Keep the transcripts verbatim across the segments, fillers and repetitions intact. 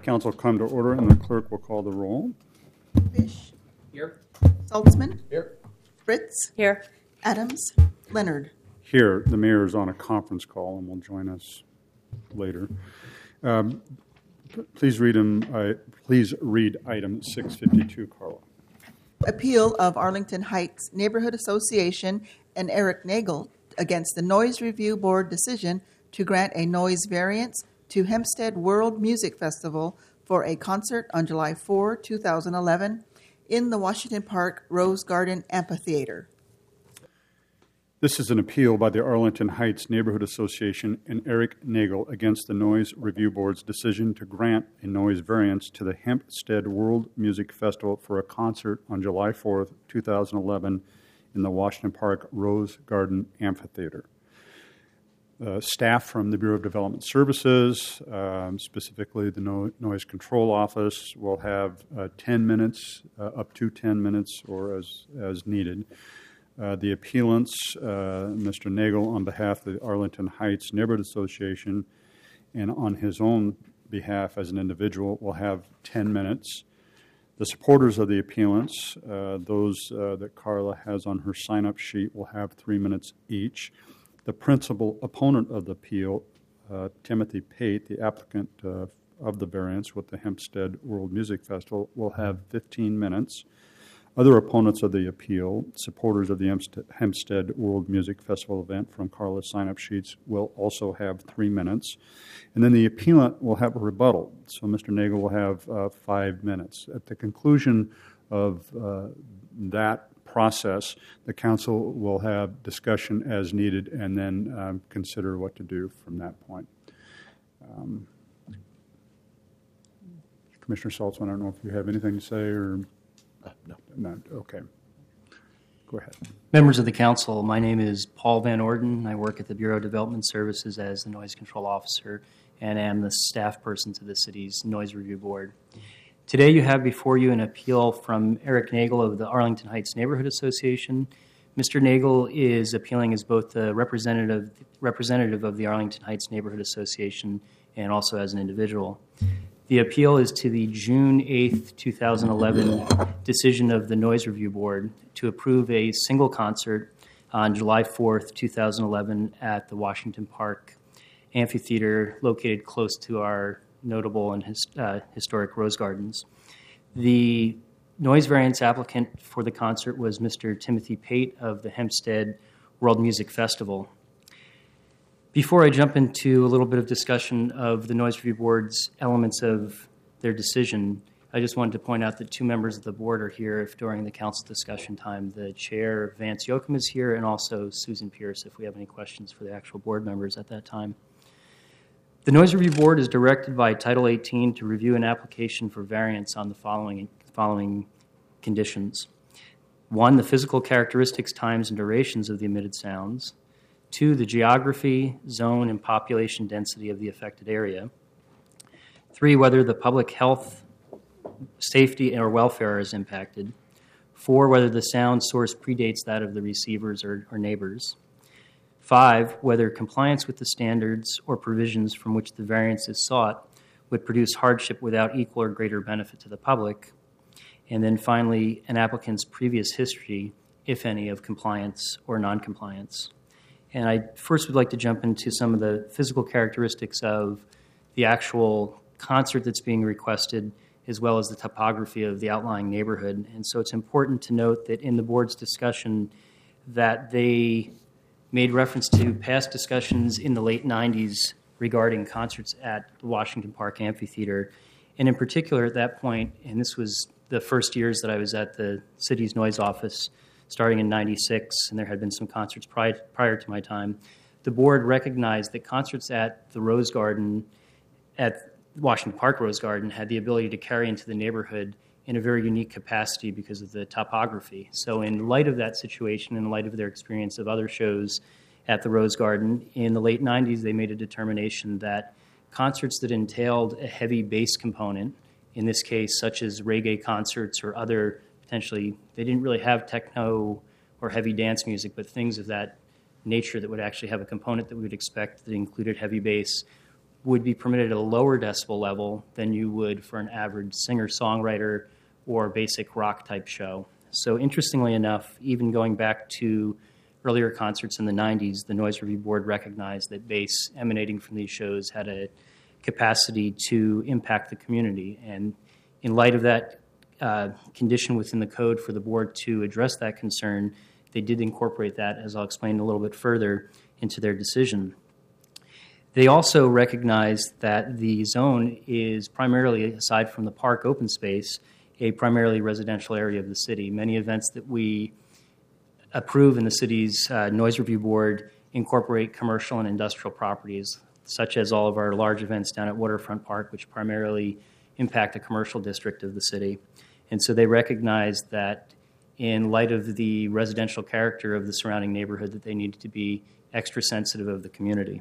council come to order, and the clerk will call the roll. Fish. Here. Saltzman. Here. Fritz. Here. Adams. Leonard. Here, the mayor is on a conference call and will join us later. Um, p- please read him. Uh, please read item six fifty-two, Carla. Appeal of Arlington Heights Neighborhood Association and Eric Nagel against the Noise Review Board decision to grant a noise variance to Hempstead World Music Festival for a concert on July fourth, two thousand eleven in the Washington Park Rose Garden Amphitheater. This is an appeal by the Arlington Heights Neighborhood Association and Eric Nagel against the Noise Review Board's decision to grant a noise variance to the Hempstead World Music Festival for a concert on July fourth, two thousand eleven in the Washington Park Rose Garden Amphitheater. Uh, staff from the Bureau of Development Services, um, specifically the no- Noise Control Office, will have uh, ten minutes, uh, up to ten minutes, or as, as needed. Uh, the appealants, uh, Mister Nagel, on behalf of the Arlington Heights Neighborhood Association, and on his own behalf as an individual, will have ten minutes. The supporters of the appealants, uh, those uh, that Carla has on her sign-up sheet, will have three minutes each. The principal opponent of the appeal, uh, Timothy Pate, the applicant uh, of the variance with the Hempstead World Music Festival, will have fifteen minutes. Other opponents of the appeal, supporters of the Hempstead World Music Festival event from Carla's sign-up sheets, will also have three minutes. And then the appellant will have a rebuttal. So Mister Nagel will have uh, five minutes. At the conclusion of uh, that process, the council will have discussion as needed and then um, consider what to do from that point. Um, Commissioner Saltzman, I don't know if you have anything to say or... Uh, no. No. Okay. Go ahead. Members of the council, my name is Paul Van Orden. I work at the Bureau of Development Services as the Noise Control Officer and am the staff person to the city's Noise Review Board. Today you have before you an appeal from Eric Nagel of the Arlington Heights Neighborhood Association. Mister Nagel is appealing as both the representative, representative of the Arlington Heights Neighborhood Association and also as an individual. The appeal is to the June eighth, two thousand eleven decision of the Noise Review Board to approve a single concert on July fourth, two thousand eleven at the Washington Park Amphitheater located close to our notable and his, uh, historic Rose Gardens. The noise variance applicant for the concert was Mister Timothy Pate of the Hempstead World Music Festival. Before I jump into a little bit of discussion of the Noise Review Board's elements of their decision, I just wanted to point out that two members of the board are here if during the council discussion time. The chair, Vance Yoakum, is here, and also Susan Pierce, if we have any questions for the actual board members at that time. The Noise Review Board is directed by Title eighteen to review an application for variance on the following, following conditions. One, the physical characteristics, times, and durations of the emitted sounds. Two, the geography, zone, and population density of the affected area. Three, whether the public health, safety, or welfare is impacted. Four, whether the sound source predates that of the receivers or, or neighbors. Five, whether compliance with the standards or provisions from which the variance is sought would produce hardship without equal or greater benefit to the public. And then finally, an applicant's previous history, if any, of compliance or noncompliance. And I first would like to jump into some of the physical characteristics of the actual concert that's being requested, as well as the topography of the outlying neighborhood. And so it's important to note that in the board's discussion that they made reference to past discussions in the late nineties regarding concerts at the Washington Park Amphitheater. And in particular at that point, and this was the first years that I was at the city's noise office, starting in ninety-six, and there had been some concerts prior, prior to my time, the board recognized that concerts at the Rose Garden, at Washington Park Rose Garden, had the ability to carry into the neighborhood in a very unique capacity because of the topography. So in light of that situation, in light of their experience of other shows at the Rose Garden, in the late nineties, they made a determination that concerts that entailed a heavy bass component, in this case, such as reggae concerts or other potentially, they didn't really have techno or heavy dance music, but things of that nature that would actually have a component that we would expect that included heavy bass would be permitted at a lower decibel level than you would for an average singer-songwriter or basic rock-type show. So interestingly enough, even going back to earlier concerts in the nineties, the Noise Review Board recognized that bass emanating from these shows had a capacity to impact the community. And in light of that uh, condition within the code for the board to address that concern, they did incorporate that, as I'll explain a little bit further, into their decision. They also recognized that the zone is primarily, aside from the park open space, a primarily residential area of the city. Many events that we approve in the city's uh, Noise Review Board incorporate commercial and industrial properties, such as all of our large events down at Waterfront Park, which primarily impact the commercial district of the city. And so they recognize that in light of the residential character of the surrounding neighborhood, that they needed to be extra sensitive of the community.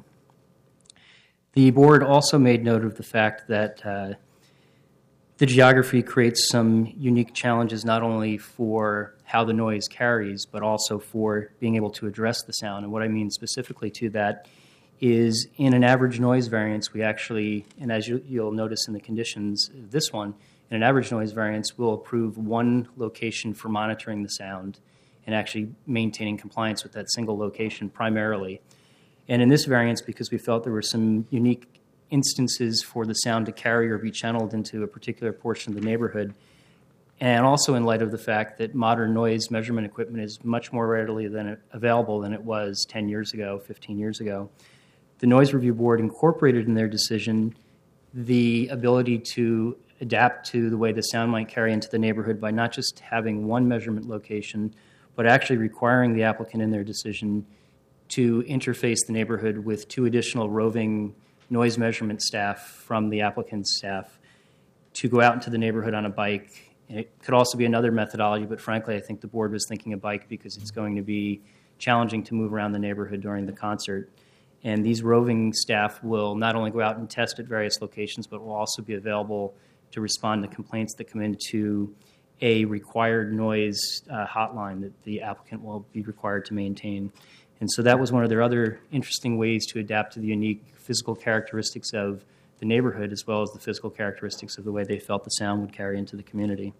The board also made note of the fact that uh, the geography creates some unique challenges not only for how the noise carries, but also for being able to address the sound. And what I mean specifically to that is in an average noise variance, we actually, and as you, you'll notice in the conditions of this one, in an average noise variance, we'll approve one location for monitoring the sound and actually maintaining compliance with that single location primarily. And in this variance, because we felt there were some unique instances for the sound to carry or be channeled into a particular portion of the neighborhood, and also in light of the fact that modern noise measurement equipment is much more readily than available than it was ten years ago, fifteen years ago, the Noise Review Board incorporated in their decision the ability to adapt to the way the sound might carry into the neighborhood by not just having one measurement location, but actually requiring the applicant in their decision to interface the neighborhood with two additional roving noise measurement staff from the applicant's staff to go out into the neighborhood on a bike. And it could also be another methodology, but frankly, I think the board was thinking a bike because it's going to be challenging to move around the neighborhood during the concert. And these roving staff will not only go out and test at various locations, but will also be available to respond to complaints that come into a required noise uh, hotline that the applicant will be required to maintain. And so that was one of their other interesting ways to adapt to the unique physical characteristics of the neighborhood, as well as the physical characteristics of the way they felt the sound would carry into the community.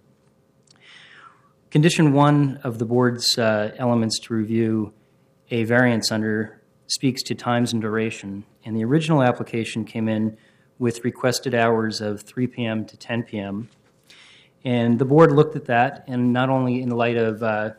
Condition one of the board's uh, elements to review a variance under speaks to times and duration. And the original application came in with requested hours of three p.m. to ten p.m. And the board looked at that, and not only in light of uh,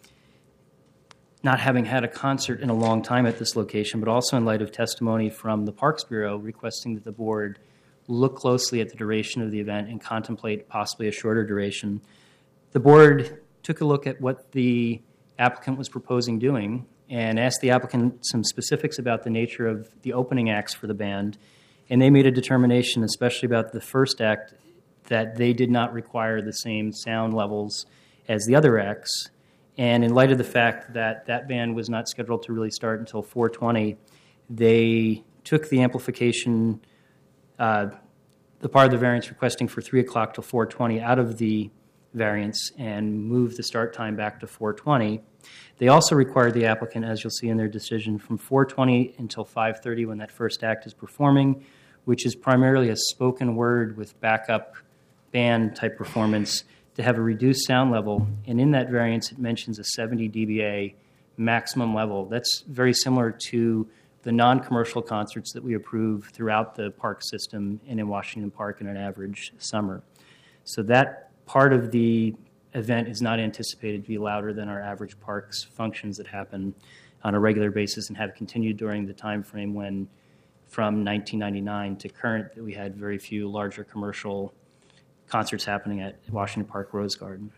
not having had a concert in a long time at this location, but also in light of testimony from the Parks Bureau requesting that the board look closely at the duration of the event and contemplate possibly a shorter duration. The board took a look at what the applicant was proposing doing and asked the applicant some specifics about the nature of the opening acts for the band, and they made a determination, especially about the first act, that they did not require the same sound levels as the other acts. And in light of the fact that that band was not scheduled to really start until four twenty, they took the amplification, uh, the part of the variance requesting for three o'clock till four twenty out of the variance and moved the start time back to four twenty. They also required the applicant, as you'll see in their decision, from four twenty until five thirty when that first act is performing, which is primarily a spoken word with backup band type performance, to have a reduced sound level. And in that variance, it mentions a seventy decibel maximum level. That's very similar to the non-commercial concerts that we approve throughout the park system and in Washington Park in an average summer. So that part of the event is not anticipated to be louder than our average parks functions that happen on a regular basis and have continued during the time frame when, from nineteen ninety-nine to current, that we had very few larger commercial concerts happening at Washington Park Rose Garden.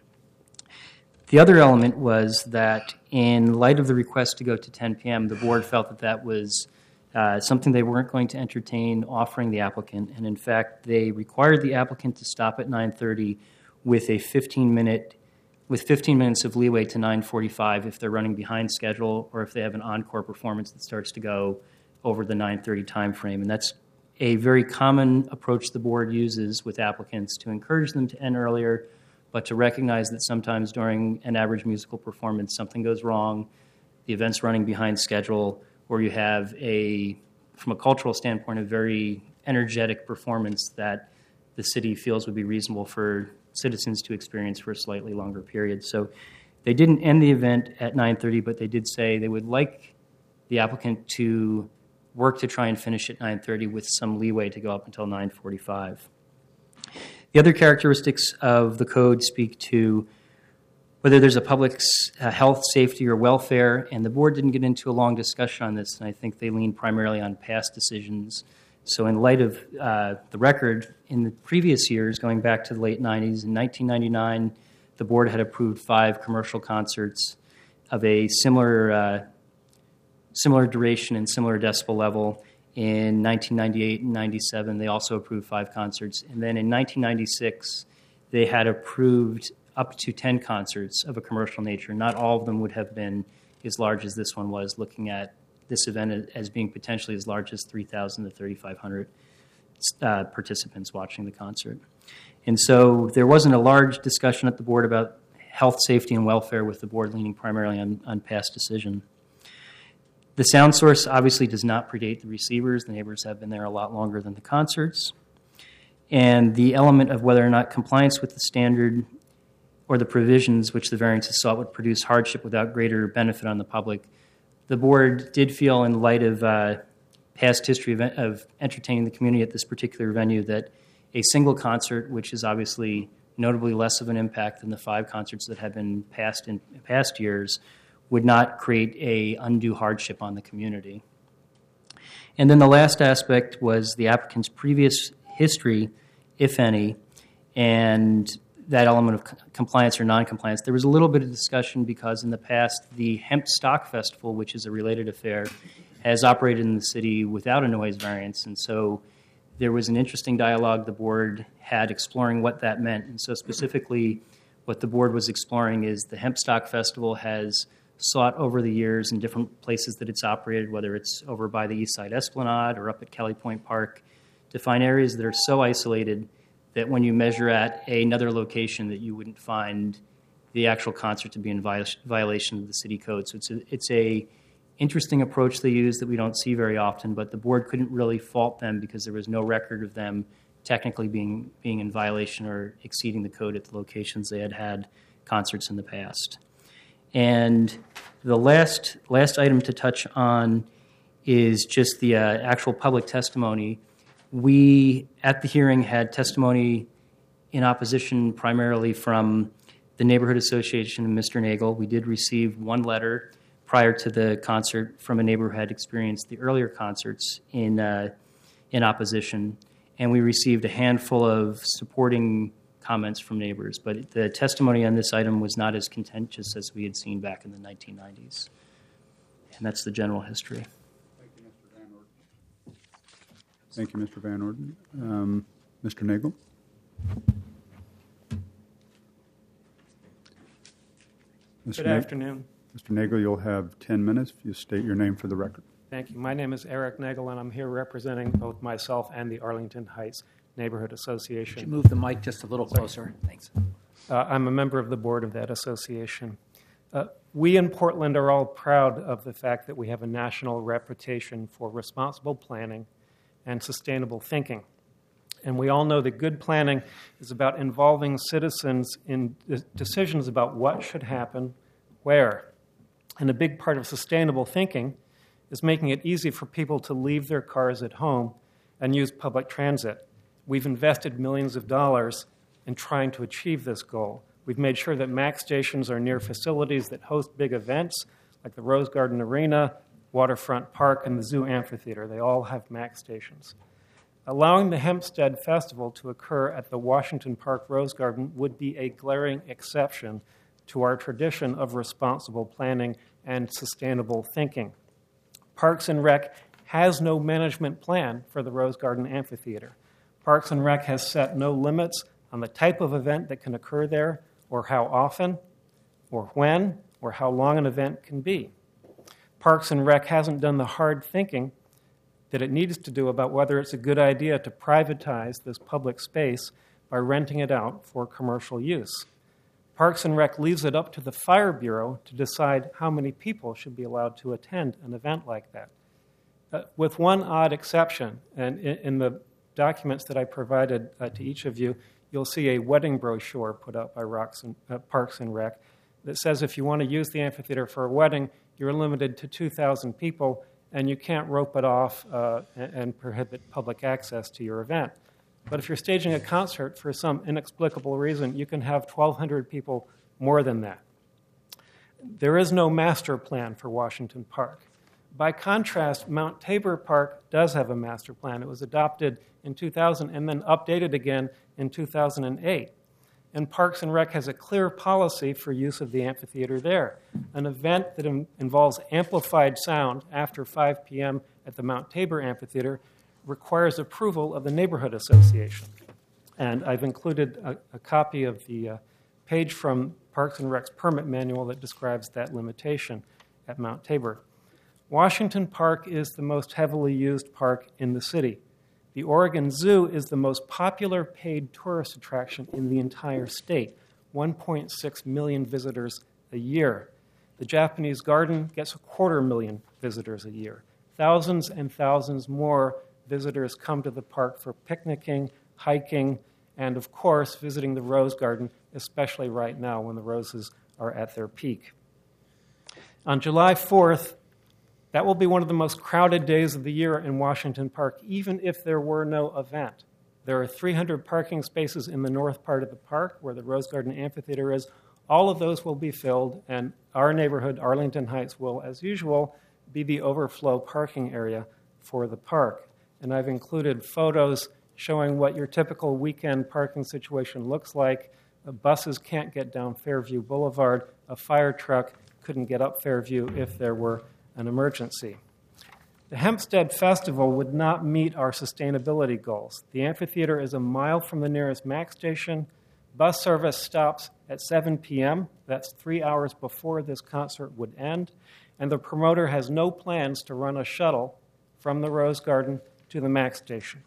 The other element was that in light of the request to go to ten p.m., the board felt that that was uh, something they weren't going to entertain offering the applicant. And in fact, they required the applicant to stop at nine thirty with a fifteen minute, with fifteen minutes of leeway to nine forty-five if they're running behind schedule or if they have an encore performance that starts to go over the nine thirty time frame. And that's a very common approach the board uses with applicants to encourage them to end earlier, but to recognize that sometimes during an average musical performance, something goes wrong, the event's running behind schedule, or you have a, from a cultural standpoint, a very energetic performance that the city feels would be reasonable for citizens to experience for a slightly longer period. So they didn't end the event at nine thirty, but they did say they would like the applicant to work to try and finish at nine thirty with some leeway to go up until nine forty-five. The other characteristics of the code speak to whether there's a public uh, health, safety, or welfare, and the board didn't get into a long discussion on this, and I think they leaned primarily on past decisions. So in light of uh, the record, in the previous years, going back to the late nineties, in nineteen ninety-nine, the board had approved five commercial concerts of a similar uh, similar duration and similar decibel level. In nineteen ninety-eight and ninety-seven, they also approved five concerts. And then in nineteen ninety-six, they had approved up to ten concerts of a commercial nature. Not all of them would have been as large as this one was, looking at this event as being potentially as large as three thousand to thirty-five hundred uh, participants watching the concert. And so there wasn't a large discussion at the board about health, safety, and welfare, with the board leaning primarily on, on past decision. The sound source obviously does not predate the receivers. The neighbors have been there a lot longer than the concerts. And the element of whether or not compliance with the standard or the provisions which the variances sought would produce hardship without greater benefit on the public, the board did feel, in light of uh, past history of, of entertaining the community at this particular venue, that a single concert, which is obviously notably less of an impact than the five concerts that have been passed in past years, would not create a undue hardship on the community. And then the last aspect was the applicant's previous history, if any, and that element of compliance or non-compliance. There was a little bit of discussion because in the past, the Hemp Stock Festival, which is a related affair, has operated in the city without a noise variance. And so there was an interesting dialogue the board had exploring what that meant. And so specifically, what the board was exploring is the Hemp Stock Festival has sought over the years in different places that it's operated, whether it's over by the East Side Esplanade or up at Kelly Point Park, to find areas that are so isolated that when you measure at another location that you wouldn't find the actual concert to be in violation of the city code. So it's a, it's a interesting approach they use that we don't see very often, but the board couldn't really fault them because there was no record of them technically being being in violation or exceeding the code at the locations they had had concerts in the past. And the last last item to touch on is just the uh, actual public testimony. We, at the hearing, had testimony in opposition primarily from the Neighborhood Association and Mister Nagel. We did receive one letter prior to the concert from a neighbor who had experienced the earlier concerts in uh, in opposition, and we received a handful of supporting comments from neighbors. But the testimony on this item was not as contentious as we had seen back in the nineteen nineties. And that's the general history. Thank you, Mister Van Orden. Um, Mister Nagel? Mister Good Na- afternoon. Mister Nagel, you'll have ten minutes if you state your name for the record. Thank you. My name is Eric Nagel, and I'm here representing both myself and the Arlington Heights Neighborhood Association. Could you move the mic just a little closer? Thanks. Uh, I'm a member of the board of that association. Uh, we in Portland are all proud of the fact that we have a national reputation for responsible planning and sustainable thinking. And we all know that good planning is about involving citizens in decisions about what should happen, where. And a big part of sustainable thinking is making it easy for people to leave their cars at home and use public transit. We've invested millions of dollars in trying to achieve this goal. We've made sure that MAX stations are near facilities that host big events, like the Rose Garden Arena, Waterfront Park, and the Zoo Amphitheater. They all have MAX stations. Allowing the Hempstead Festival to occur at the Washington Park Rose Garden would be a glaring exception to our tradition of responsible planning and sustainable thinking. Parks and Rec has no management plan for the Rose Garden Amphitheater. Parks and Rec has set no limits on the type of event that can occur there, or how often, or when, or how long an event can be. Parks and Rec hasn't done the hard thinking that it needs to do about whether it's a good idea to privatize this public space by renting it out for commercial use. Parks and Rec leaves it up to the Fire Bureau to decide how many people should be allowed to attend an event like that. Uh, with one odd exception, and in, in the documents that I provided uh, to each of you, you'll see a wedding brochure put up by Rocks and, uh, Parks and Rec that says if you want to use the amphitheater for a wedding, you're limited to two thousand people, and you can't rope it off uh, and, and prohibit public access to your event. But if you're staging a concert for some inexplicable reason, you can have twelve hundred people more than that. There is no master plan for Washington Park. By contrast, Mount Tabor Park does have a master plan. It was adopted in two thousand and then updated again in two thousand eight. And Parks and Rec has a clear policy for use of the amphitheater there. An event that in- involves amplified sound after five p.m. at the Mount Tabor Amphitheater requires approval of the Neighborhood Association. And I've included a, a copy of the uh, page from Parks and Rec's permit manual that describes that limitation at Mount Tabor. Washington Park is the most heavily used park in the city. The Oregon Zoo is the most popular paid tourist attraction in the entire state, one point six million visitors a year. The Japanese Garden gets a quarter million visitors a year. Thousands and thousands more visitors come to the park for picnicking, hiking, and of course, visiting the Rose Garden, especially right now when the roses are at their peak. On July fourth, that will be one of the most crowded days of the year in Washington Park, even if there were no event. There are three hundred parking spaces in the north part of the park where the Rose Garden Amphitheater is. All of those will be filled, and our neighborhood, Arlington Heights, will, as usual, be the overflow parking area for the park. And I've included photos showing what your typical weekend parking situation looks like. Uh, buses can't get down Fairview Boulevard. A fire truck couldn't get up Fairview if there were an emergency. The Hempstead Festival would not meet our sustainability goals. The amphitheater is a mile from the nearest MAC station. Bus service stops at seven p.m. That's three hours before this concert would end. And the promoter has no plans to run a shuttle from the Rose Garden to the MAC station.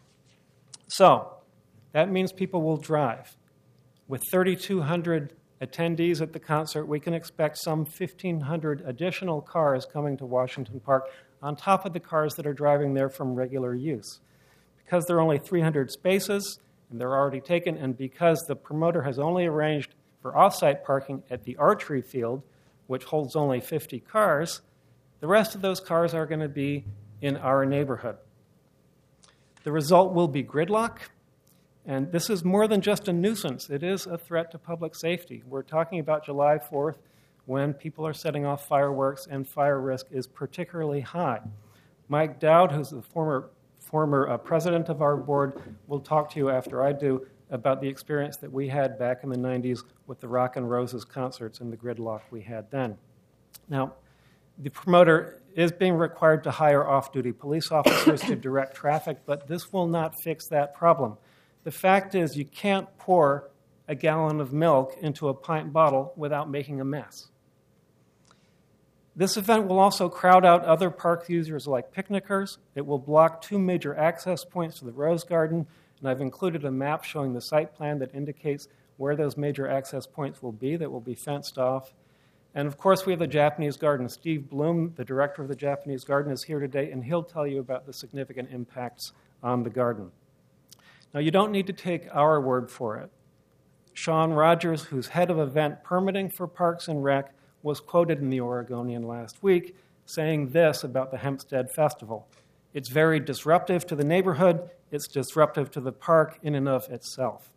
So, that means people will drive. With thirty-two hundred attendees at the concert, we can expect some fifteen hundred additional cars coming to Washington Park on top of the cars that are driving there from regular use. Because there are only three hundred spaces, and they're already taken, and because the promoter has only arranged for off-site parking at the archery field, which holds only fifty cars, the rest of those cars are going to be in our neighborhood. The result will be gridlock. And this is more than just a nuisance. It is a threat to public safety. We're talking about July fourth when people are setting off fireworks and fire risk is particularly high. Mike Dowd, who's the former, former uh, president of our board, will talk to you after I do about the experience that we had back in the nineties with the Rock and Roses concerts and the gridlock we had then. Now, the promoter is being required to hire off-duty police officers to direct traffic, but this will not fix that problem. The fact is you can't pour a gallon of milk into a pint bottle without making a mess. This event will also crowd out other park users like picnickers. It will block two major access points to the Rose Garden, and I've included a map showing the site plan that indicates where those major access points will be that will be fenced off. And of course, we have the Japanese Garden. Steve Bloom, the director of the Japanese Garden, is here today, and he'll tell you about the significant impacts on the garden. Now, you don't need to take our word for it. Sean Rogers, who's head of event permitting for Parks and Rec, was quoted in the Oregonian last week saying this about the Hempstead Festival. It's very disruptive to the neighborhood. It's disruptive to the park in and of itself.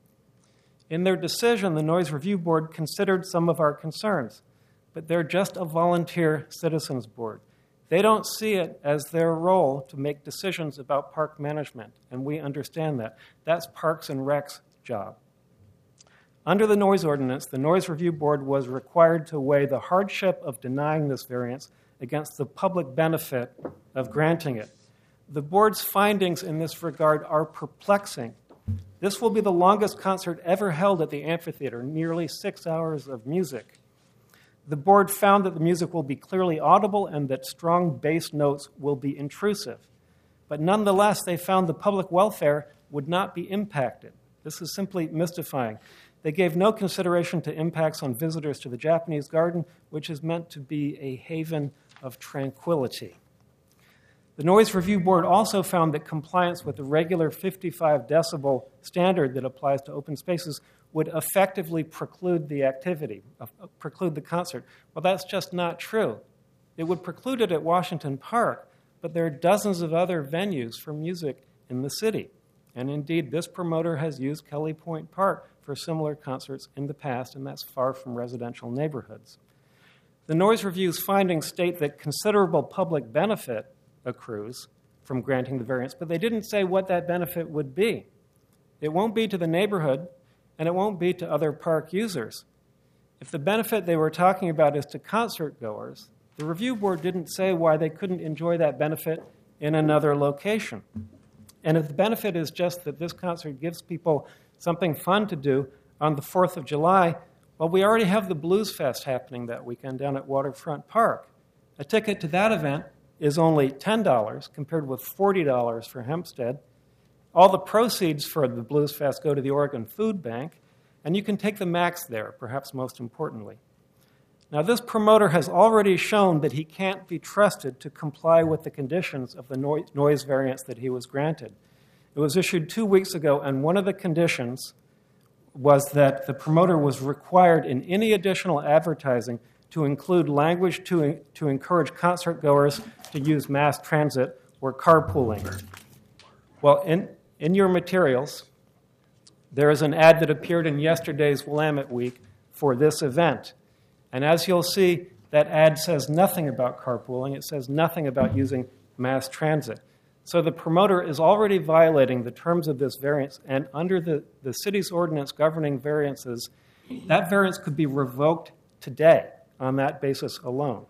In their decision, the Noise Review Board considered some of our concerns, but they're just a volunteer citizens board. They don't see it as their role to make decisions about park management, and we understand that. That's Parks and Rec's job. Under the noise ordinance, the Noise Review Board was required to weigh the hardship of denying this variance against the public benefit of granting it. The board's findings in this regard are perplexing. This will be the longest concert ever held at the amphitheater, nearly six hours of music. The board found that the music will be clearly audible and that strong bass notes will be intrusive. But nonetheless, they found the public welfare would not be impacted. This is simply mystifying. They gave no consideration to impacts on visitors to the Japanese Garden, which is meant to be a haven of tranquility. The Noise Review Board also found that compliance with the regular fifty-five decibel standard that applies to open spaces would effectively preclude the activity, uh, preclude the concert. Well, that's just not true. It would preclude it at Washington Park, but there are dozens of other venues for music in the city. And indeed, this promoter has used Kelly Point Park for similar concerts in the past, and that's far from residential neighborhoods. The Noise Review's findings state that considerable public benefit accrues from granting the variance, but they didn't say what that benefit would be. It won't be to the neighborhood, and it won't be to other park users. If the benefit they were talking about is to concert goers, the review board didn't say why they couldn't enjoy that benefit in another location. And if the benefit is just that this concert gives people something fun to do on the fourth of July, well, we already have the Blues Fest happening that weekend down at Waterfront Park. A ticket to that event is only ten dollars compared with forty dollars for Hempstead. All the proceeds for the Blues Fest go to the Oregon Food Bank, and you can take the max there, perhaps most importantly. Now, this promoter has already shown that he can't be trusted to comply with the conditions of the noise variance that he was granted. It was issued two weeks ago, and one of the conditions was that the promoter was required in any additional advertising to include language to, to encourage concert goers to use mass transit or carpooling. Well, in, in your materials, there is an ad that appeared in yesterday's Willamette Week for this event. And as you'll see, that ad says nothing about carpooling. It says nothing about using mass transit. So the promoter is already violating the terms of this variance, and under the, the city's ordinance governing variances, that variance could be revoked today on that basis alone.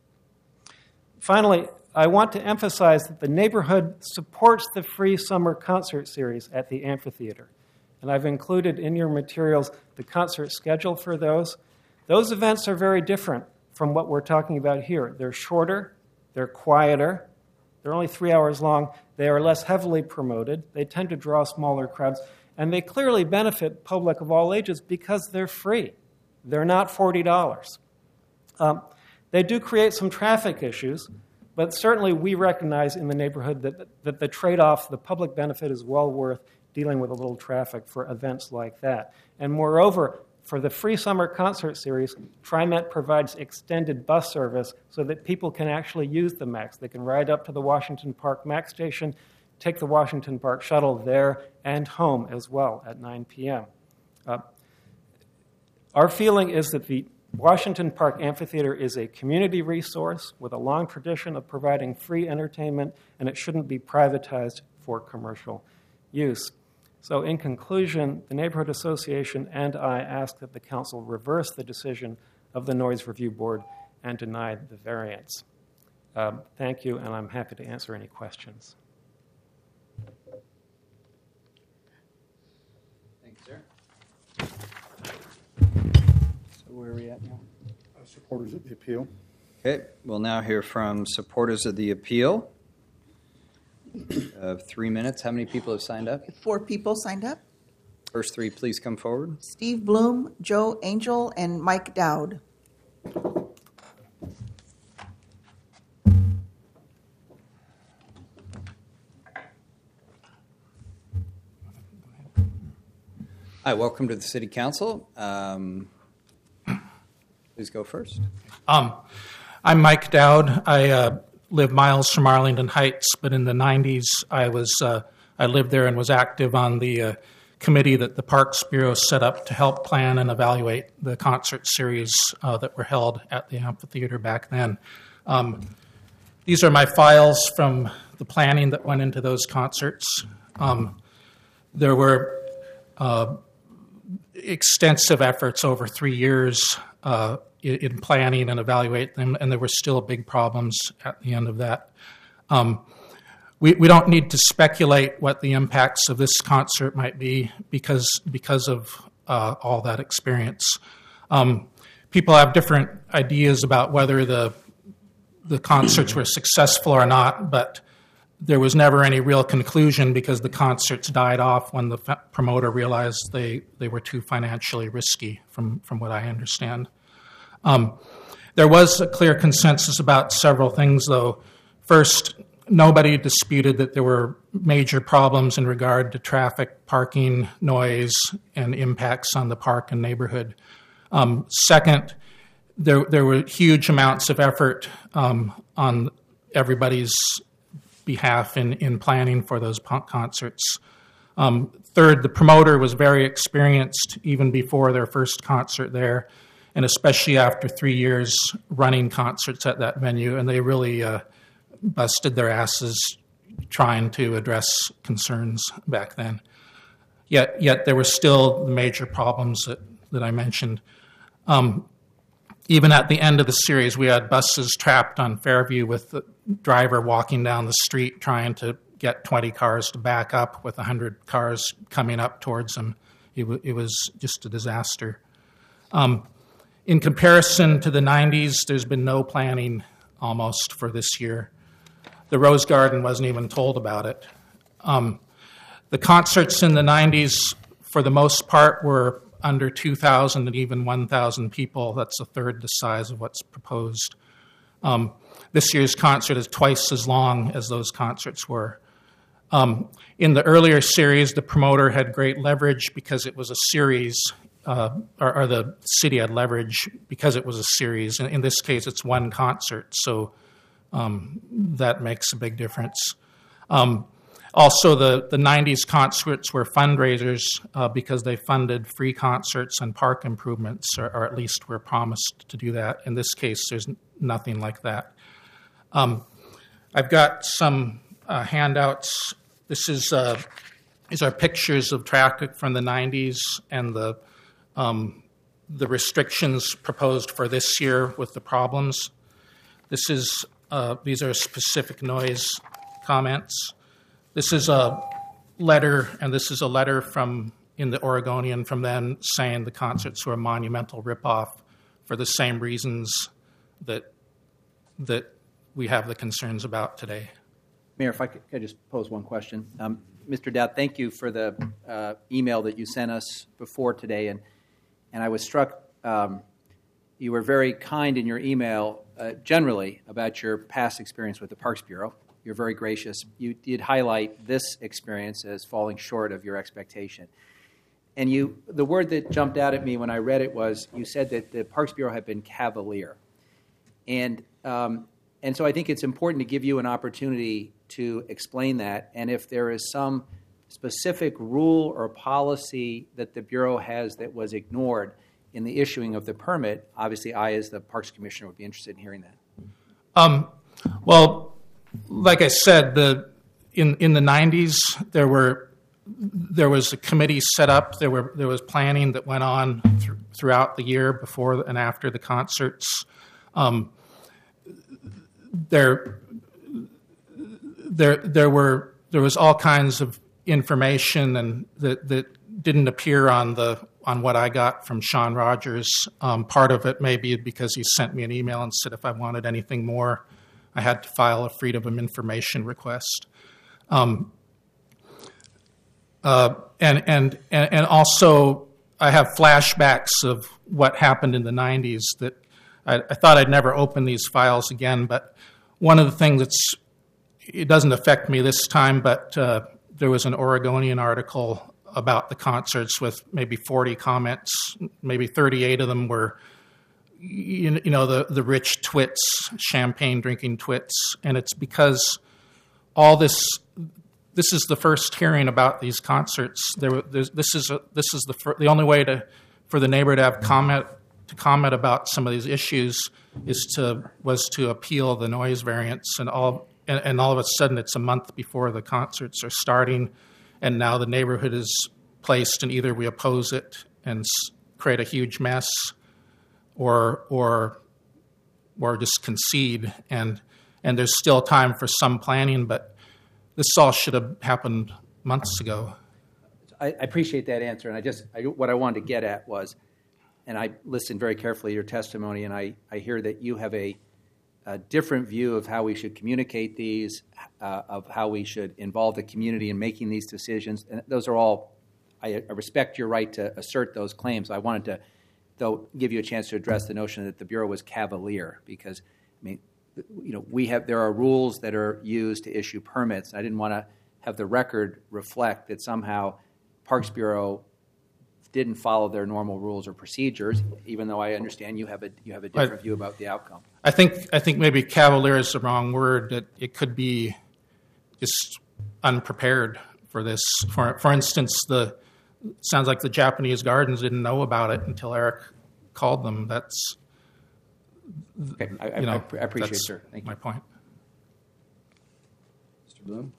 Finally, I want to emphasize that the neighborhood supports the free summer concert series at the amphitheater. And I've included in your materials the concert schedule for those. Those events are very different from what we're talking about here. They're shorter, they're quieter, they're only three hours long, they are less heavily promoted, they tend to draw smaller crowds, and they clearly benefit public of all ages because they're free. They're not forty dollars. Um, they do create some traffic issues, but certainly we recognize in the neighborhood that, that the trade-off, the public benefit, is well worth dealing with a little traffic for events like that. And moreover, for the free summer concert series, TriMet provides extended bus service so that people can actually use the MAX. They can ride up to the Washington Park MAX station, take the Washington Park shuttle there and home as well at nine p.m. Uh, our feeling is that the Washington Park Amphitheater is a community resource with a long tradition of providing free entertainment, and it shouldn't be privatized for commercial use. So in conclusion, the Neighborhood Association and I ask that the Council reverse the decision of the Noise Review Board and deny the variance. Um, thank you, and I'm happy to answer any questions. Thank you, sir. So where are we at now? Uh, supporters of the appeal. Okay, we'll now hear from supporters of the appeal. Uh, three minutes. How many people have signed up? Four people signed up. First three, please come forward. Steve Bloom, Joe Angel, and Mike Dowd. Hi, welcome to the City Council. Um, please go first. Um, I'm Mike Dowd. I uh, live miles from Arlington Heights, but in the nineties, I was uh, I lived there and was active on the uh, committee that the Parks Bureau set up to help plan and evaluate the concert series uh, that were held at the amphitheater back then. Um, these are my files from the planning that went into those concerts. Um, there were uh, extensive efforts over three years uh, in, in planning and evaluate them, and there were still big problems at the end of that. Um, we, we don't need to speculate what the impacts of this concert might be because because of uh, all that experience. Um, people have different ideas about whether the the concerts were successful or not, but there was never any real conclusion because the concerts died off when the f- promoter realized they, they were too financially risky, from, from what I understand. Um, there was a clear consensus about several things, though. First, nobody disputed that there were major problems in regard to traffic, parking, noise, and impacts on the park and neighborhood. Um, second, there there were huge amounts of effort um, on everybody's behalf in, in planning for those punk concerts. Um, third, the promoter was very experienced even before their first concert there, and especially after three years running concerts at that venue, and they really uh, busted their asses trying to address concerns back then. Yet, yet there were still the major problems that, that I mentioned. Um, even at the end of the series, we had buses trapped on Fairview with the driver walking down the street trying to get twenty cars to back up with one hundred cars coming up towards them. It, w- it was just a disaster. Um, in comparison to the nineties, there's been no planning almost for this year. The Rose Garden wasn't even told about it. Um, the concerts in the nineties, for the most part, were under two thousand and even one thousand people. That's a third the size of what's proposed. Um, this year's concert is twice as long as those concerts were. Um, in the earlier series, the promoter had great leverage because it was a series, uh, or, or the city had leverage because it was a series. In, in this case, it's one concert, so um, that makes a big difference. Um, Also, the, the nineties concerts were fundraisers uh, because they funded free concerts and park improvements, or, or at least were promised to do that. In this case, there's n- nothing like that. Um, I've got some uh, handouts. This is uh, these are pictures of traffic from the nineties and the um, the restrictions proposed for this year with the problems. This is uh, these are specific noise comments. This is a letter, and this is a letter from in the Oregonian from them saying the concerts were a monumental ripoff for the same reasons that that we have the concerns about today. Mayor, if I could, could I just pose one question. Um, Mister Dowd, thank you for the uh, email that you sent us before today, and and I was struck. Um, you were very kind in your email uh, generally about your past experience with the Parks Bureau. You're very gracious. You did highlight this experience as falling short of your expectation. And you, the word that jumped out at me when I read it was, you said that the Parks Bureau had been cavalier. And um, and so I think it's important to give you an opportunity to explain that. And if there is some specific rule or policy that the Bureau has that was ignored in the issuing of the permit, obviously I, as the Parks Commissioner, would be interested in hearing that. Um, well, like I said, the in in the nineties there were there was a committee set up. There were there was planning that went on th- throughout the year before and after the concerts. Um, there there there were there was all kinds of information and that that didn't appear on the on what I got from Sean Rogers. Um, part of it may be because he sent me an email and said if I wanted anything more, I had to file a Freedom of Information request. Um, uh, and, and, and also, I have flashbacks of what happened in the nineties that I, I thought I'd never open these files again, but one of the things that's, it doesn't affect me this time, but uh, there was an Oregonian article about the concerts with maybe forty comments, maybe thirty-eight of them were you know, the, the rich twits, champagne drinking twits, and it's because all this, this is the first hearing about these concerts. There, this is a, this is the fir- the only way to for the neighbor to have comment to comment about some of these issues is to was to appeal the noise variance, and all and, and all of a sudden it's a month before the concerts are starting, and now the neighborhood is placed, and either we oppose it and s- create a huge mess, or or or just concede, and and there's still time for some planning, but this all should have happened months ago. I, I appreciate that answer, and I just I, what I wanted to get at was, and I listened very carefully to your testimony, and I, I hear that you have a, a different view of how we should communicate these, uh, of how we should involve the community in making these decisions, and those are all, I, I respect your right to assert those claims. I wanted to, though, give you a chance to address the notion that the Bureau was cavalier, because, I mean, you know, we have there are rules that are used to issue permits. I didn't want to have the record reflect that somehow Parks Bureau didn't follow their normal rules or procedures, even though I understand you have a you have a different I, view about the outcome. I think I think maybe cavalier is the wrong word. That it could be just unprepared for this. For for instance, the sounds like the Japanese Gardens didn't know about it until Eric called them. That's Okay, I, you know, I, I appreciate it, that's sir. Thank my you. point. Mister Bloom?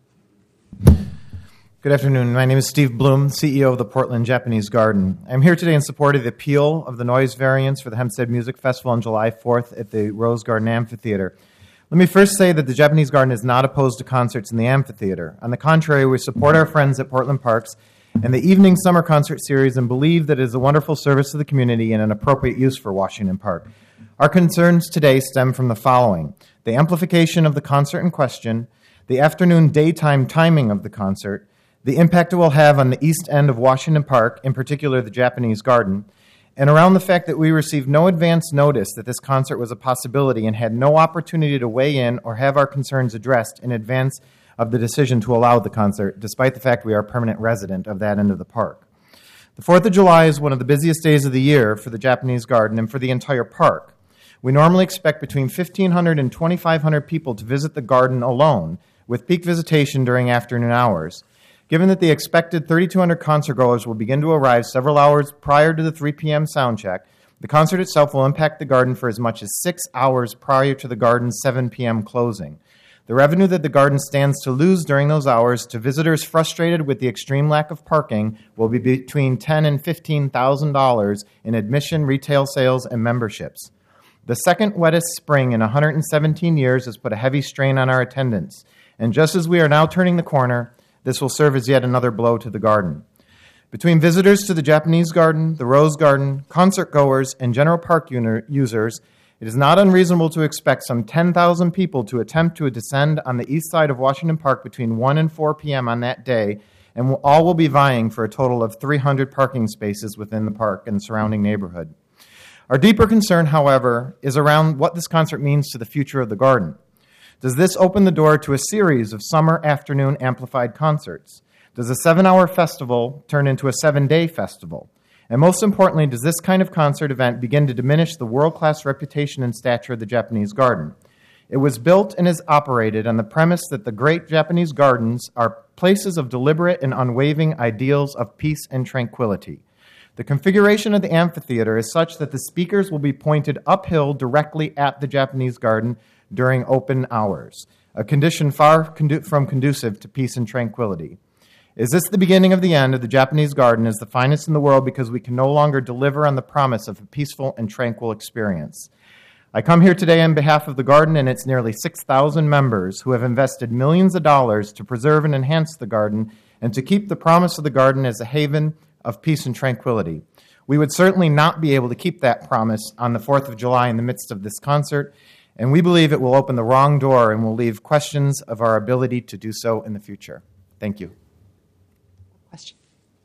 Good afternoon. My name is Steve Bloom, C E O of the Portland Japanese Garden. I'm here today in support of the appeal of the noise variance for the Hempstead Music Festival on July fourth at the Rose Garden Amphitheater. Let me first say that the Japanese Garden is not opposed to concerts in the amphitheater. On the contrary, we support our friends at Portland Parks and the evening summer concert series and believe that it is a wonderful service to the community and an appropriate use for Washington Park. Our concerns today stem from the following: the amplification of the concert in question, the afternoon daytime timing of the concert, the impact it will have on the east end of Washington Park, in particular the Japanese Garden, and around the fact that we received no advance notice that this concert was a possibility and had no opportunity to weigh in or have our concerns addressed in advance of the decision to allow the concert, despite the fact we are a permanent resident of that end of the park. The fourth of July is one of the busiest days of the year for the Japanese Garden and for the entire park. We normally expect between fifteen hundred and twenty-five hundred people to visit the garden alone, with peak visitation during afternoon hours. Given that the expected thirty-two hundred concertgoers will begin to arrive several hours prior to the three p.m. sound check, the concert itself will impact the garden for as much as six hours prior to the garden's seven p.m. closing. The revenue that the garden stands to lose during those hours to visitors frustrated with the extreme lack of parking will be between ten thousand dollars and fifteen thousand dollars in admission, retail sales, and memberships. The second wettest spring in one hundred seventeen years has put a heavy strain on our attendance, and just as we are now turning the corner, this will serve as yet another blow to the garden. Between visitors to the Japanese Garden, the Rose Garden, concert goers, and general park users, it is not unreasonable to expect some ten thousand people to attempt to descend on the east side of Washington Park between one and four p.m. on that day, and all will be vying for a total of three hundred parking spaces within the park and surrounding neighborhood. Our deeper concern, however, is around what this concert means to the future of the garden. Does this open the door to a series of summer afternoon amplified concerts? Does a seven-hour festival turn into a seven-day festival? And most importantly, does this kind of concert event begin to diminish the world-class reputation and stature of the Japanese Garden? It was built and is operated on the premise that the great Japanese gardens are places of deliberate and unwavering ideals of peace and tranquility. The configuration of the amphitheater is such that the speakers will be pointed uphill directly at the Japanese Garden during open hours, a condition far condu- from conducive to peace and tranquility. Is this the beginning of the end of the Japanese Garden as the finest in the world because we can no longer deliver on the promise of a peaceful and tranquil experience? I come here today on behalf of the garden and its nearly six thousand members who have invested millions of dollars to preserve and enhance the garden and to keep the promise of the garden as a haven of peace and tranquility. We would certainly not be able to keep that promise on the fourth of July in the midst of this concert, and we believe it will open the wrong door and will leave questions of our ability to do so in the future. Thank you. Question.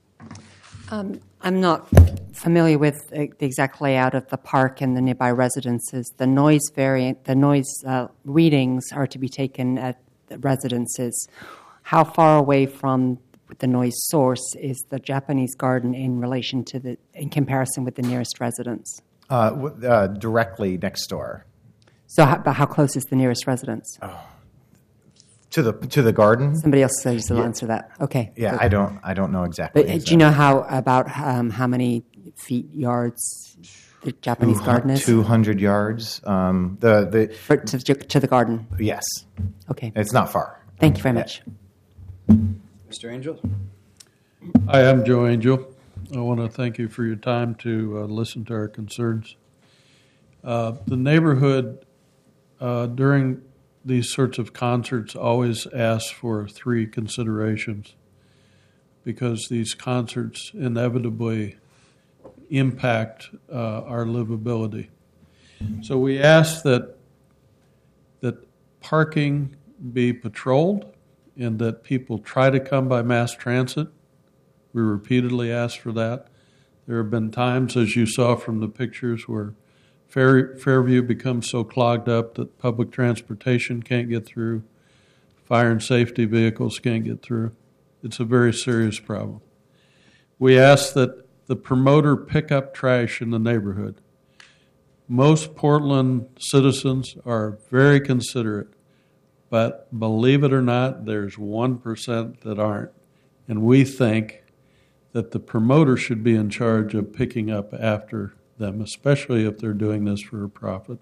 Um, I'm not familiar with uh, the exact layout of the park and the nearby residences. The noise variant, the noise uh, readings are to be taken at the residences. How far away from the noise source is the Japanese Garden in relation to the, in comparison with the nearest residence? Uh, w- uh, directly next door. So, how, but how close is the nearest residence? Oh. To the to the garden? Somebody else says they'll yeah. answer that. Okay. Yeah, good. I don't I don't know exactly. But, do you know how about um, how many feet yards the Japanese garden is? Two hundred yards. Um, the the For, to, to the garden. Yes. Okay. It's not far. Thank you very much. Mister Angel? Hi, I'm Joe Angel. I want to thank you for your time to uh, listen to our concerns. Uh, the neighborhood uh, during these sorts of concerts always asks for three considerations because these concerts inevitably impact uh, our livability. So we ask that that parking be patrolled and that people try to come by mass transit. We repeatedly ask for that. There have been times, as you saw from the pictures, where Fair, Fairview becomes so clogged up that public transportation can't get through, fire and safety vehicles can't get through. It's a very serious problem. We ask that the promoter pick up trash in the neighborhood. Most Portland citizens are very considerate, but believe it or not, there's one percent that aren't. And we think that the promoter should be in charge of picking up after them, especially if they're doing this for a profit.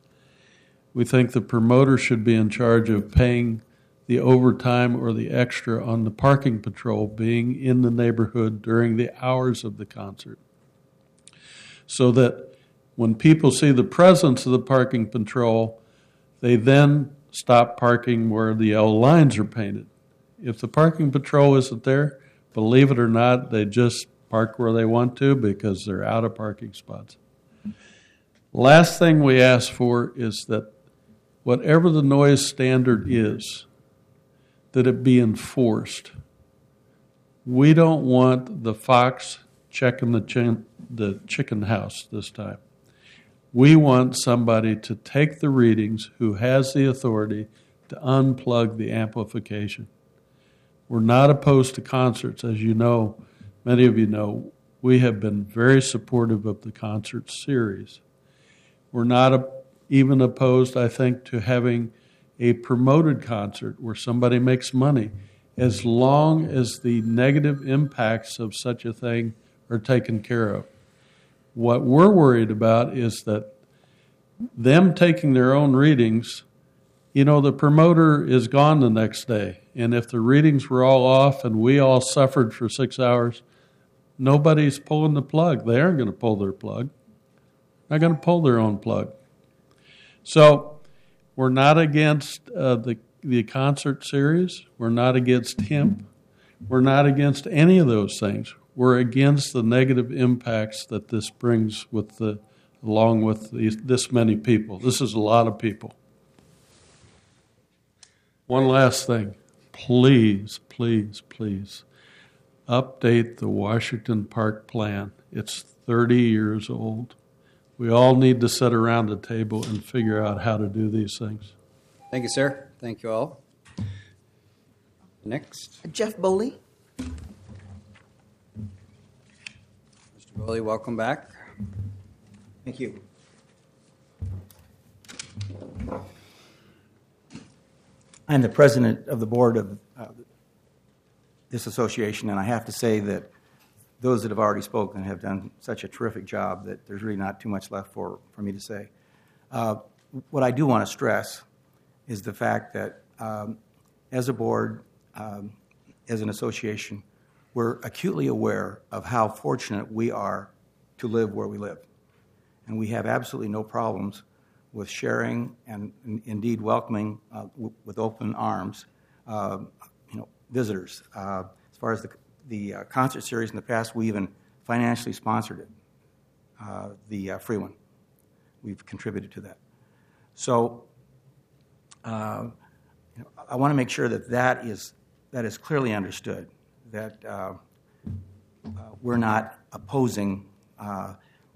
We think the promoter should be in charge of paying the overtime or the extra on the parking patrol being in the neighborhood during the hours of the concert, so that when people see the presence of the parking patrol, they then stop parking where the yellow lines are painted. If the parking patrol isn't there, believe it or not, they just park where they want to because they're out of parking spots. Last thing we ask for is that whatever the noise standard is, that it be enforced. We don't want the fox checking the, ch- the chicken house this time. We want somebody to take the readings who has the authority to unplug the amplification. We're not opposed to concerts. As you know, many of you know, we have been very supportive of the concert series. We're not a, even opposed, I think, to having a promoted concert where somebody makes money, as long as the negative impacts of such a thing are taken care of. What we're worried about is that them taking their own readings, you know, the promoter is gone the next day. And if the readings were all off and we all suffered for six hours, nobody's pulling the plug. They aren't going to pull their plug. They're not going to pull their own plug. So we're not against uh, the, the concert series. We're not against hemp. We're not against any of those things. We're against the negative impacts that this brings with the, along with these, this many people. This is a lot of people. One last thing. Please, please, please update the Washington Park plan. It's thirty years old. We all need to sit around the table and figure out how to do these things. Thank you, sir. Thank you all. Next. Jeff Boley. Mister Boley, welcome back. Thank you. I'm the president of the board of uh, this association, and I have to say that those that have already spoken have done such a terrific job that there's really not too much left for, for me to say. Uh, what I do want to stress is the fact that um, as a board, um, as an association, we're acutely aware of how fortunate we are to live where we live. And we have absolutely no problems with sharing and, and indeed welcoming uh, w- with open arms, uh, you know, visitors. Uh, as far as the, the uh, concert series in the past, we even financially sponsored it, uh, the uh, free one. We've contributed to that. So uh, you know, I want to make sure that that is, that is clearly understood, that uh, uh, we're not opposing uh,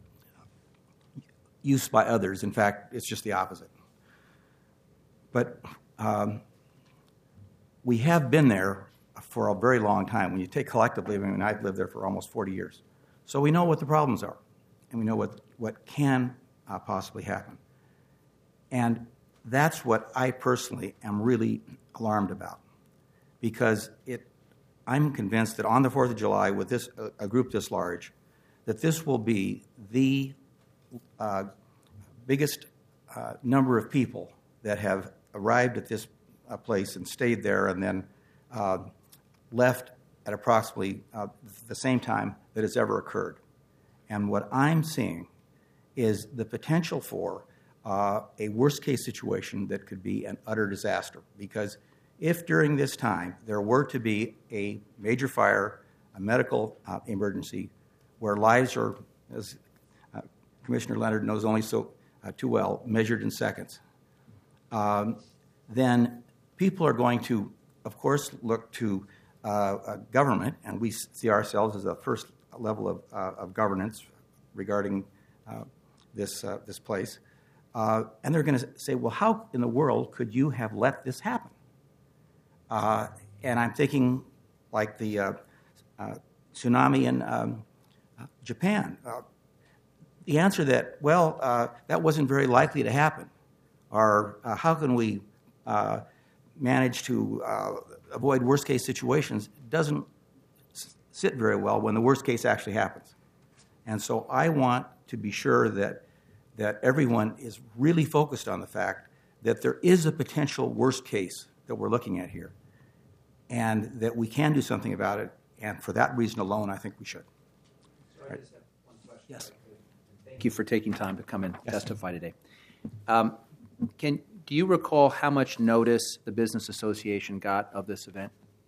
use by others. In fact, it's just the opposite. But um, we have been there for a very long time. When you take collectively, I mean, I've lived there for almost forty years. So we know what the problems are, and we know what, what can uh, possibly happen. And that's what I personally am really alarmed about, because it, I'm convinced that on the fourth of July, with this a, a group this large, that this will be the Uh, biggest uh, number of people that have arrived at this uh, place and stayed there and then uh, left at approximately uh, the same time that has ever occurred. And what I'm seeing is the potential for uh, a worst-case situation that could be an utter disaster. Because if during this time there were to be a major fire, a medical uh, emergency, where lives are, as Commissioner Leonard knows only so uh, too well, measured in seconds, um, then people are going to, of course, look to uh, a government, and we see ourselves as the first level of, uh, of governance regarding uh, this uh, this place, uh, and they're going to say, "Well, how in the world could you have let this happen?" Uh, and I'm thinking, like the uh, uh, tsunami in um, Japan. Uh, the answer that, well, uh, that wasn't very likely to happen, or uh, how can we uh, manage to uh, avoid worst case situations, doesn't s- sit very well when the worst case actually happens. And so I want to be sure that that everyone is really focused on the fact that there is a potential worst case that we're looking at here, and that we can do something about it. And for that reason alone, I think we should. So I just have one question. Yes. Thank you for taking time to come and testify today. Um, can do you recall how much notice the business association got of this event?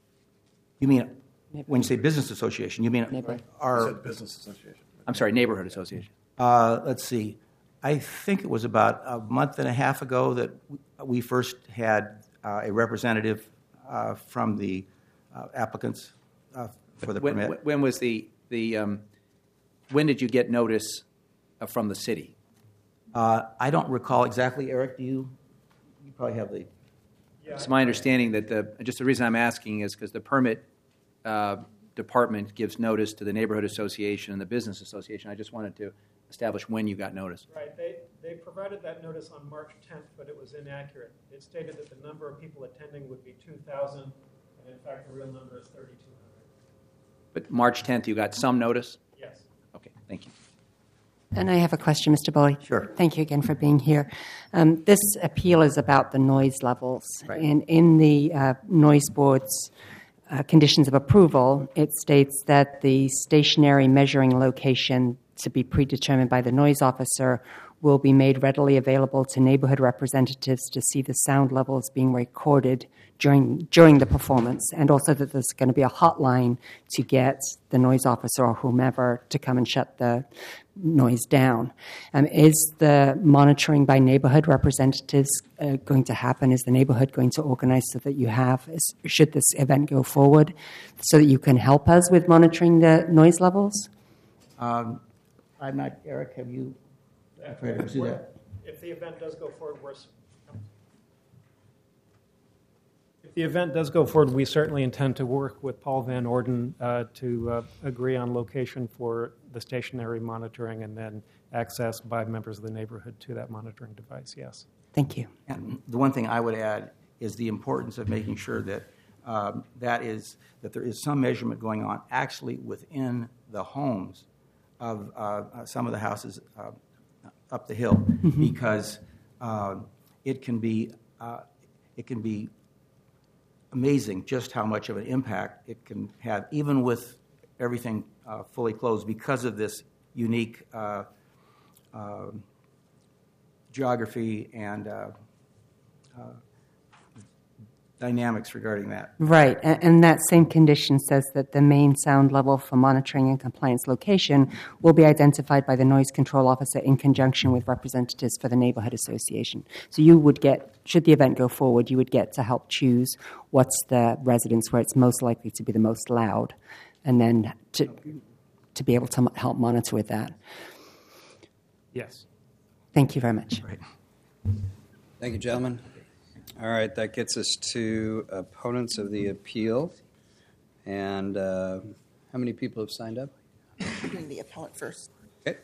You mean when you say business association? You mean Neighborhood. our Business association. I'm sorry, neighborhood association. Uh, let's see. I think it was about a month and a half ago that we first had uh, a representative uh, from the uh, applicants uh, for the when, permit. When was the the um, when did you get notice uh, from the city? Uh, I don't recall exactly. Eric, do you? You probably have the. It's my understanding that the just the reason I'm asking is because the permit uh, department gives notice to the neighborhood association and the business association. I just wanted to establish when you got notice. Right. They, they provided that notice on March tenth, but it was inaccurate. It stated that the number of people attending would be two thousand, and in fact, the real number is thirty-two hundred. But March tenth, you got some notice? Yes. Okay, thank you. And I have a question, Mister Bully. Sure. Thank you again for being here. Um, this appeal is about the noise levels. Right. And in the uh, noise board's uh, conditions of approval, it states that the stationary measuring location to be predetermined by the noise officer will be made readily available to neighborhood representatives to see the sound levels being recorded during during the performance, and also that there's going to be a hotline to get the noise officer or whomever to come and shut the noise down. Um, is the monitoring by neighborhood representatives uh, going to happen? Is the neighborhood going to organize so that you have, is, should this event go forward, so that you can help us with monitoring the noise levels? Um, I'm not. Eric, have you? I've heard of see that. If the event does go forward, we're, if the event does go forward, we certainly intend to work with Paul Van Orden uh, to uh, agree on location for the stationary monitoring and then access by members of the neighborhood to that monitoring device, yes. Thank you. And the one thing I would add is the importance of making sure that um, that is that there is some measurement going on actually within the homes of uh, some of the houses uh, up the hill, mm-hmm. because uh, it can be uh, it can be amazing just how much of an impact it can have, even with everything uh, fully closed, because of this unique uh, uh, geography and uh, uh, dynamics regarding that. Right, and, and that same condition says that the main sound level for monitoring and compliance location will be identified by the noise control officer in conjunction with representatives for the neighborhood association. So you would get, should the event go forward, you would get to help choose what's the residence where it's most likely to be the most loud, and then to to be able to help monitor with that. Yes. Thank you very much. Right. Thank you, gentlemen. All right, that gets us to opponents of the appeal. And uh, how many people have signed up? We're doing the appellant first. Okay.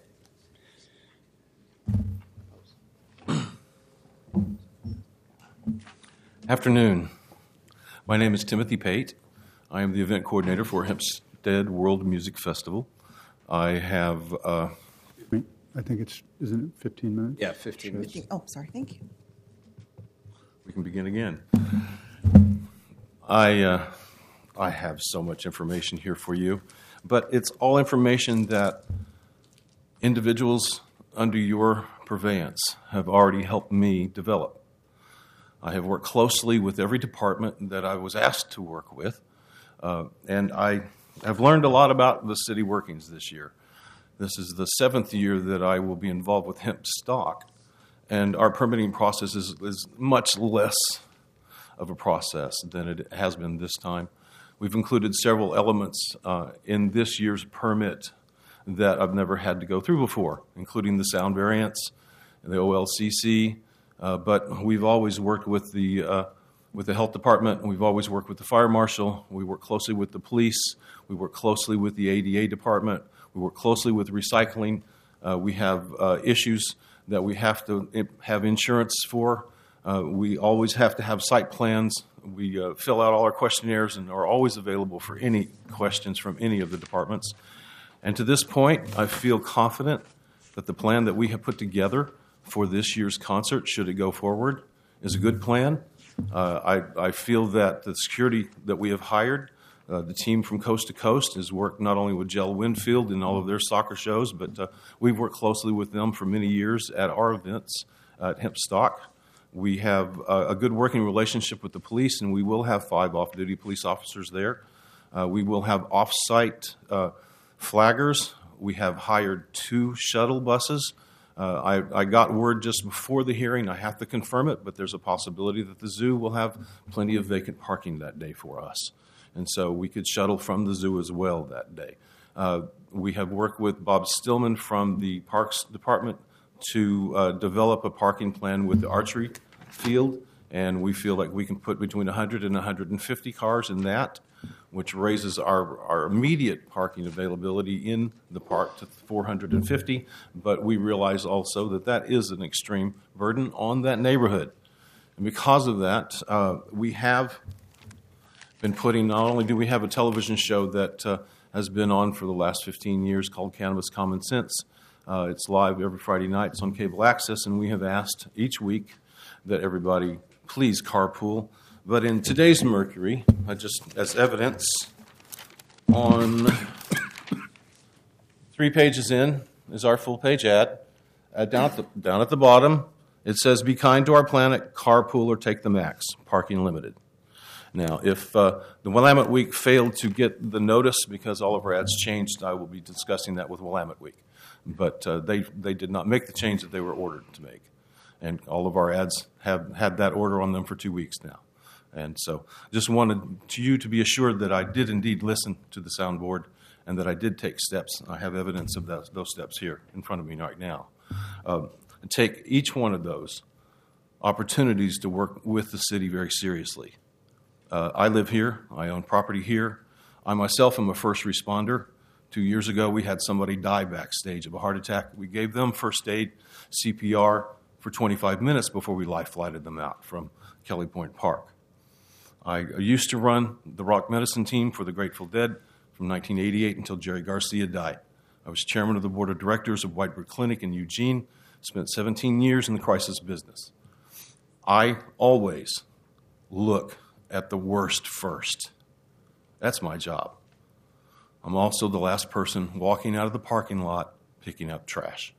Afternoon. My name is Timothy Pate. I am the event coordinator for Hempstead World Music Festival. I have... Uh, I think it's, isn't it fifteen minutes? Yeah, fifteen minutes. Oh, sorry. Thank you. We can begin again. I uh, I have so much information here for you, but it's all information that individuals under your purveyance have already helped me develop. I have worked closely with every department that I was asked to work with, uh, and I have learned a lot about the city workings this year. This is the seventh year that I will be involved with hemp stock. And our permitting process is, is much less of a process than it has been this time. We've included several elements uh, in this year's permit that I've never had to go through before, including the sound variants, the O L C C. Uh, but we've always worked with the uh, with the health department. We've always worked with the fire marshal. We work closely with the police. We work closely with the A D A department. We work closely with recycling. Uh, we have uh, issues that we have to have insurance for. Uh, we always have to have site plans. We uh, fill out all our questionnaires and are always available for any questions from any of the departments. And to this point, I feel confident that the plan that we have put together for this year's concert, should it go forward, is a good plan. Uh, I, I feel that the security that we have hired, uh, the team from Coast to Coast, has worked not only with Jell Winfield in all of their soccer shows, but uh, we've worked closely with them for many years at our events at Hempstock. We have a, a good working relationship with the police, and we will have five off-duty police officers there. Uh, we will have off-site uh, flaggers. We have hired two shuttle buses. Uh, I, I got word just before the hearing. I have to confirm it, but there's a possibility that the zoo will have plenty of vacant parking that day for us. And so we could shuttle from the zoo as well that day. Uh, we have worked with Bob Stillman from the Parks Department to uh, develop a parking plan with the archery field, and we feel like we can put between one hundred and one hundred fifty cars in that, which raises our, our immediate parking availability in the park to four hundred fifty, but we realize also that that is an extreme burden on that neighborhood. And because of that, uh, we have been putting, not only do we have a television show that uh, has been on for the last fifteen years called Cannabis Common Sense. Uh, it's live every Friday night. It's on cable access, and we have asked each week that everybody please carpool. But in today's Mercury, uh, just as evidence, on three pages in is our full-page ad. Uh, down, at the, down at the bottom, it says, "Be kind to our planet, carpool or take the max, parking limited." Now, if uh, the Willamette Week failed to get the notice because all of our ads changed, I will be discussing that with Willamette Week. But uh, they, they did not make the change that they were ordered to make. And all of our ads have had that order on them for two weeks now. And so just wanted to you to be assured that I did indeed listen to the soundboard and that I did take steps. I have evidence of those, those steps here in front of me right now. Uh, take each one of those opportunities to work with the city very seriously. Uh, I live here. I own property here. I myself am a first responder. Two years ago, we had somebody die backstage of a heart attack. We gave them first aid, C P R, for twenty-five minutes before we life flighted them out from Kelly Point Park. I used to run the rock medicine team for the Grateful Dead from nineteen eighty-eight until Jerry Garcia died. I was chairman of the board of directors of Whitebird Clinic in Eugene, spent seventeen years in the crisis business. I always look at the worst first. That's my job. I'm also the last person walking out of the parking lot picking up trash.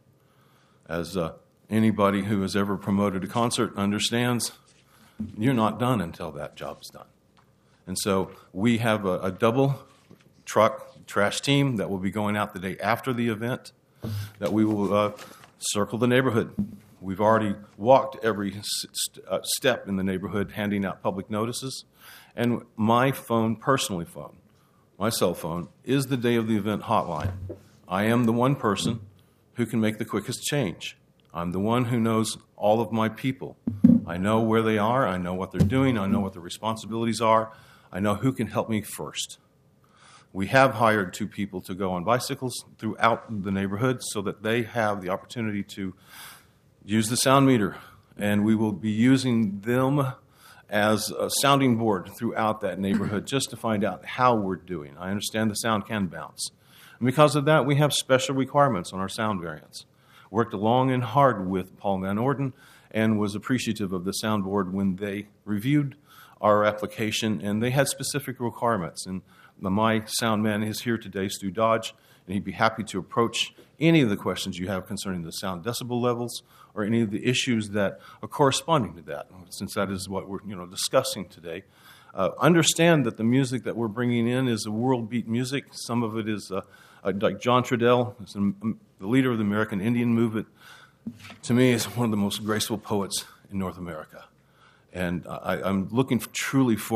As uh, anybody who has ever promoted a concert understands, you're not done until that job is done. And so we have a, a double truck trash team that will be going out the day after the event, that we will uh, circle the neighborhood. We've already walked every st- uh, step in the neighborhood handing out public notices. And my phone, personally phone, my cell phone, is the day of the event hotline. I am the one person who can make the quickest change. I'm the one who knows all of my people. I know where they are. I know what they're doing. I know what their responsibilities are. I know who can help me first. We have hired two people to go on bicycles throughout the neighborhood so that they have the opportunity to use the sound meter, and we will be using them as a sounding board throughout that neighborhood just to find out how we're doing. I understand the sound can bounce. And because of that, we have special requirements on our sound variants. Worked long and hard with Paul Van Orden and was appreciative of the sound board when they reviewed our application, and they had specific requirements. And my sound man is here today, Stu Dodge, and he'd be happy to approach any of the questions you have concerning the sound decibel levels or any of the issues that are corresponding to that, since that is what we're you know discussing today. Uh, understand that the music that we're bringing in is a world beat music. Some of it is uh, uh, like John Trudell, is the leader of the American Indian movement. To me, is one of the most graceful poets in North America. And I, I'm looking truly forward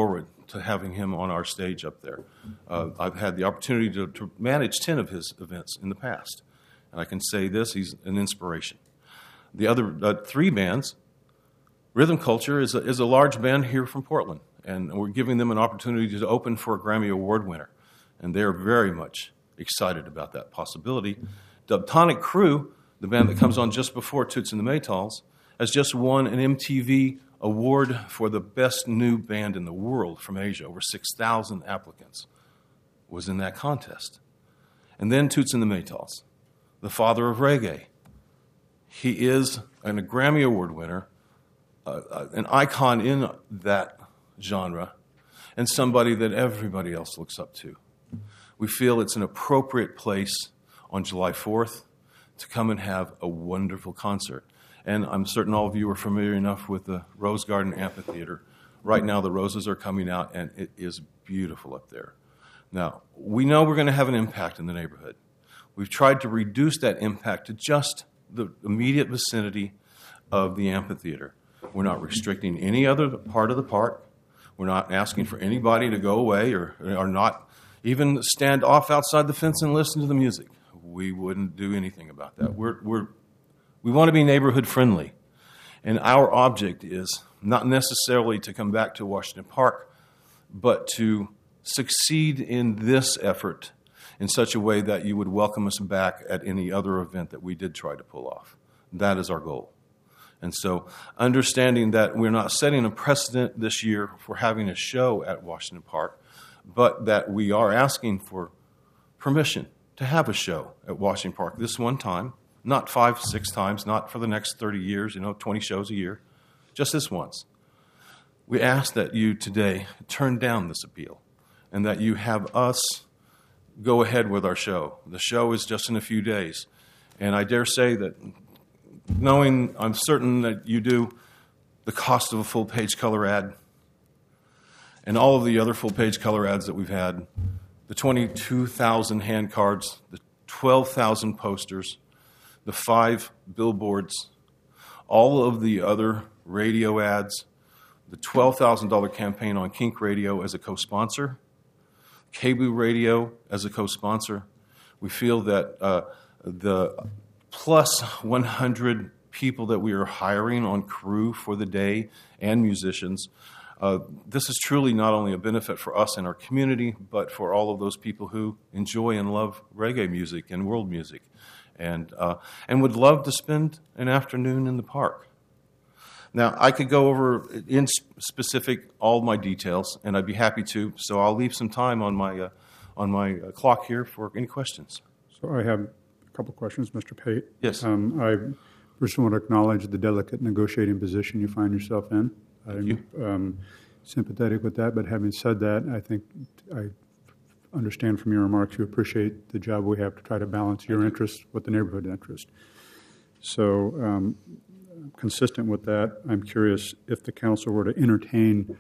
to having him on our stage up there. Uh, I've had the opportunity to, to manage ten of his events in the past, and I can say this, he's an inspiration. The other uh, three bands, Rhythm Culture is a, is a large band here from Portland, and we're giving them an opportunity to open for a Grammy Award winner, and they're very much excited about that possibility. Dubtonic Crew, the band that comes on just before Toots and the Maytals, has just won an M T V award for the best new band in the world from Asia. Over six thousand applicants was in that contest. And then Toots and the Maytals, the father of reggae. He is an, a Grammy Award winner, uh, uh, an icon in that genre, and somebody that everybody else looks up to. We feel it's an appropriate place on July fourth to come and have a wonderful concert. And I'm certain all of you are familiar enough with the Rose Garden Amphitheater. Right now the roses are coming out, and it is beautiful up there. Now, we know we're going to have an impact in the neighborhood. We've tried to reduce that impact to just the immediate vicinity of the amphitheater. We're not restricting any other part of the park. We're not asking for anybody to go away or, or not even stand off outside the fence and listen to the music. We wouldn't do anything about that. We're, we're, we want to be neighborhood friendly. And our object is not necessarily to come back to Washington Park, but to succeed in this effort in such a way that you would welcome us back at any other event that we did try to pull off. That is our goal. And so understanding that we're not setting a precedent this year for having a show at Washington Park, but that we are asking for permission to have a show at Washington Park this one time, not five, six times, not for the next thirty years, you know, twenty shows a year, just this once. We ask that you today turn down this appeal and that you have us go ahead with our show. The show is just in a few days. And I dare say that knowing, I'm certain that you do, the cost of a full-page color ad and all of the other full-page color ads that we've had, the twenty-two thousand hand cards, the twelve thousand posters, the five billboards, all of the other radio ads, the twelve thousand dollars campaign on Kink Radio as a co-sponsor, K B O O Radio as a co-sponsor. We feel that uh, the plus one hundred people that we are hiring on crew for the day and musicians, uh, this is truly not only a benefit for us and our community, but for all of those people who enjoy and love reggae music and world music, and uh, and would love to spend an afternoon in the park. Now, I could go over in specific all my details, and I'd be happy to. So I'll leave some time on my uh, on my uh, clock here for any questions. So I have a couple of questions, Mister Pate. Yes. Um, I first want to acknowledge the delicate negotiating position you find yourself in. Thank I'm you. Um, sympathetic with that, but having said that, I think I understand from your remarks you appreciate the job we have to try to balance your interests with the neighborhood interest. So, um, consistent with that, I'm curious if the council were to entertain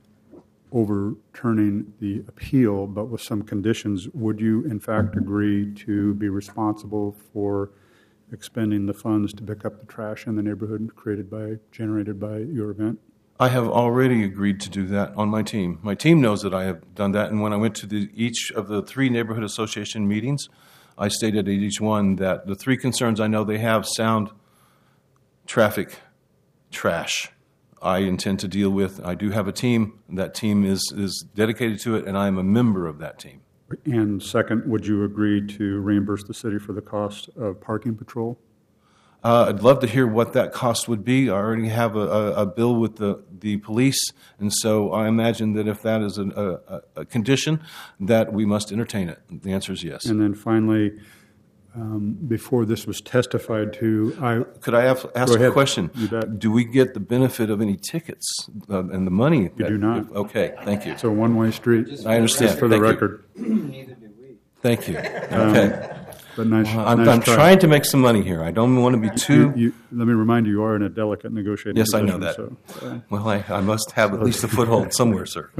overturning the appeal, but with some conditions, would you in fact agree to be responsible for expending the funds to pick up the trash in the neighborhood created by, generated by your event? I have already agreed to do that on my team. My team knows that I have done that, and when I went to the, each of the three neighborhood association meetings, I stated at each one that the three concerns I know they have: sound, traffic, trash. I intend to deal with. I do have a team. That team is, is dedicated to it, and I am a member of that team. And second, would you agree to reimburse the city for the cost of parking patrol? Uh, I'd love to hear what that cost would be. I already have a, a, a bill with the, the police, and so I imagine that if that is an, a, a condition, that we must entertain it. The answer is yes. And then finally, um, before this was testified to, I could I have, ask Go a ahead. question? You bet. Do we get the benefit of any tickets uh, and the money? You that, do not. Okay, thank you. It's a one-way street. I understand. Just for the Thank you. record. Neither do we. Thank you. Um, Okay. But nice, Well, I'm, nice I'm try. trying to make some money here. I don't want to be too. You, you, let me remind you, you are in a delicate negotiating Yes, I know position, that. So, uh, Well, I, I must have at least a foothold somewhere, sir.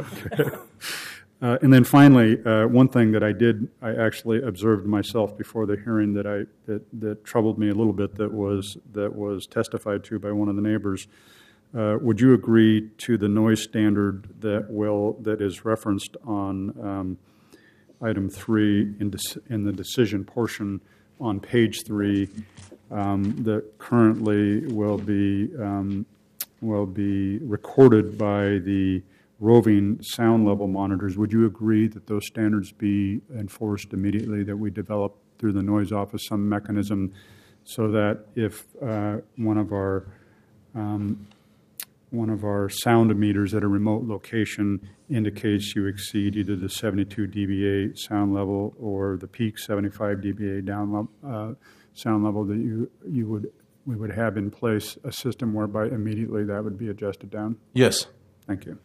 Uh, and then finally, uh, one thing that I did, I actually observed myself before the hearing that I that, that troubled me a little bit. That was that was testified to by one of the neighbors. uh, would you agree to the noise standard that will that is referenced on um, item three in, dec- in the decision portion on page three um, that currently will be um, will be recorded by the roving sound level monitors? Would you agree that those standards be enforced immediately, that we develop through the noise office some mechanism so that if uh, one of our um, one of our sound emitters at a remote location indicates you exceed either the seventy-two D B A sound level or the peak seventy-five D B A down uh, sound level, that you you would we would have in place a system whereby immediately that would be adjusted down? Yes. Thank you.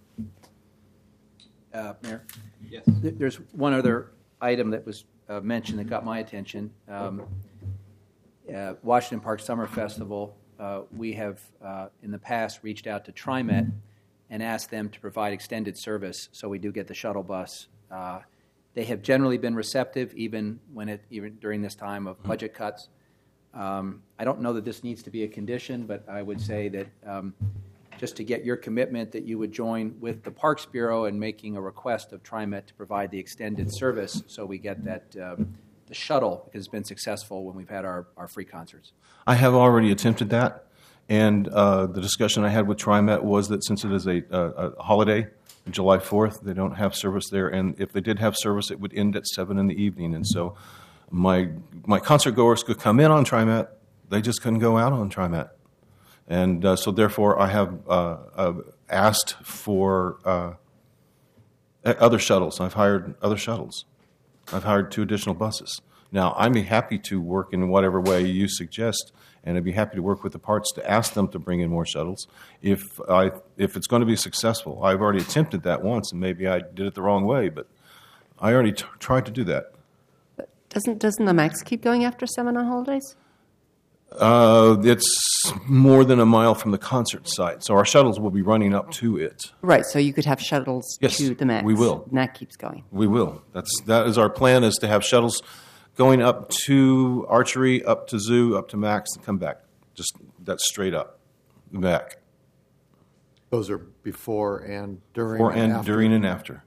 Uh, Mayor? Yes. There's one other item that was uh, mentioned that got my attention. Um, uh, Washington Park Summer Festival, uh, we have uh, in the past reached out to TriMet and asked them to provide extended service, so we do get the shuttle bus. Uh, they have generally been receptive, even when it even during this time of budget cuts. Um, I don't know that this needs to be a condition, but I would say that um, just to get your commitment that you would join with the Parks Bureau in making a request of TriMet to provide the extended service, so we get that um, the shuttle, because it's been successful when we've had our, our free concerts. I have already attempted that, and uh, the discussion I had with TriMet was that since it is a, a, a holiday, July fourth, they don't have service there, and if they did have service, it would end at seven in the evening, and so my my concert goers could come in on TriMet, they just couldn't go out on TriMet. And uh, so therefore I have uh, uh, asked for uh, other shuttles. I've hired other shuttles. I've hired two additional buses. Now, I'd be happy to work in whatever way you suggest, and I'd be happy to work with the parts to ask them to bring in more shuttles if I if it's going to be successful. I've already attempted that once, and maybe I did it the wrong way, but I already t- tried to do that. But doesn't doesn't the MAX keep going after seven on holidays? Uh, it's more than a mile from the concert site, so our shuttles will be running up to it. Right, so you could have shuttles Yes, to the MAX. we will. And that keeps going. We will. That's that is our plan, is to have shuttles going up to Archery, up to Zoo, up to Max, and come back. Just that's straight up, back. Those are before and during Before and, and after. during and after.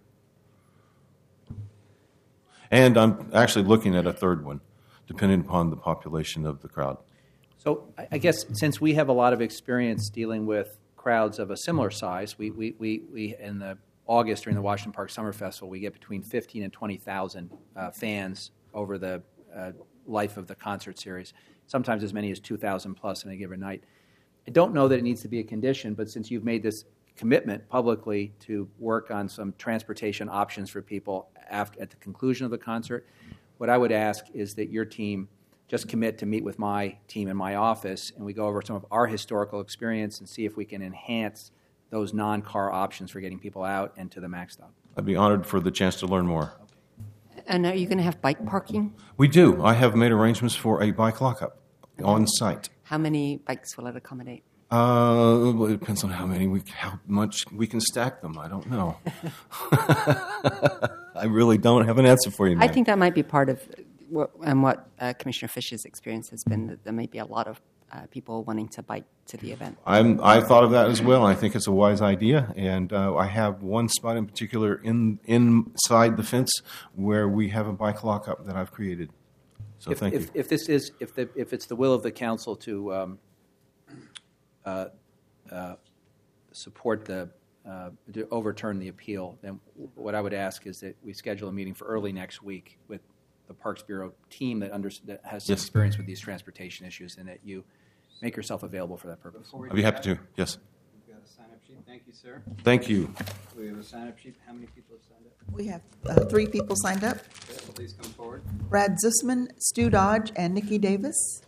And I'm actually looking at a third one, depending upon the population of the crowd. So I I guess since we have a lot of experience dealing with crowds of a similar size, we, we, we, we in the August during the Washington Park Summer Festival, we get between fifteen and twenty thousand uh, fans over the uh, life of the concert series, sometimes as many as two thousand plus in a given night. I don't know that it needs to be a condition, but since you've made this commitment publicly to work on some transportation options for people after, at the conclusion of the concert, what I would ask is that your team just commit to meet with my team in my office, and we go over some of our historical experience and see if we can enhance those non-car options for getting people out and to the MAX stop. I'd be honored for the chance to learn more. And are you going to have bike parking? We do. I have made arrangements for a bike lockup on site. How many bikes will it accommodate? Uh, well, it depends on how many we, how much we can stack them. I don't know. I really don't have an answer for you, I man. think that might be part of what, and what uh, Commissioner Fish's experience has been, that there may be a lot of uh, people wanting to bike to the event. I'm, I thought of that as well. I think it's a wise idea, and uh, I have one spot in particular in inside the fence where we have a bike lockup that I've created. So if, thank if, you. If this is, if the, if it's the will of the council to um, uh, uh, support the, uh, to overturn the appeal, then what I would ask is that we schedule a meeting for early next week with the Parks Bureau team that, under, that has some Yes. experience with these transportation issues, and that you make yourself available for that purpose. I'd be happy to. Yes. We've got a sign-up sheet. Thank you, sir. Thank you. We have a sign-up sheet. How many people have signed up? We have uh, three people signed up. Okay, please come forward. Brad Zussman, Stu Dodge, and Nikki Davis.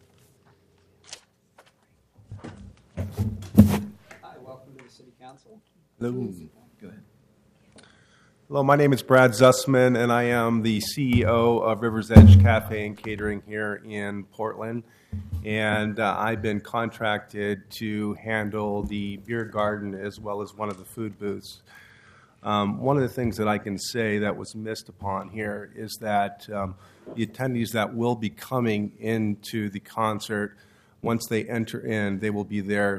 Hi, welcome to the City Council. Hello. Go ahead. Hello, my name is Brad Zussman, and I am the C E O of River's Edge Cafe and Catering here in Portland. And uh, I've been contracted to handle the beer garden as well as one of the food booths. Um, one of the things that I can say that was missed upon here is that um, the attendees that will be coming into the concert, once they enter in, they will be there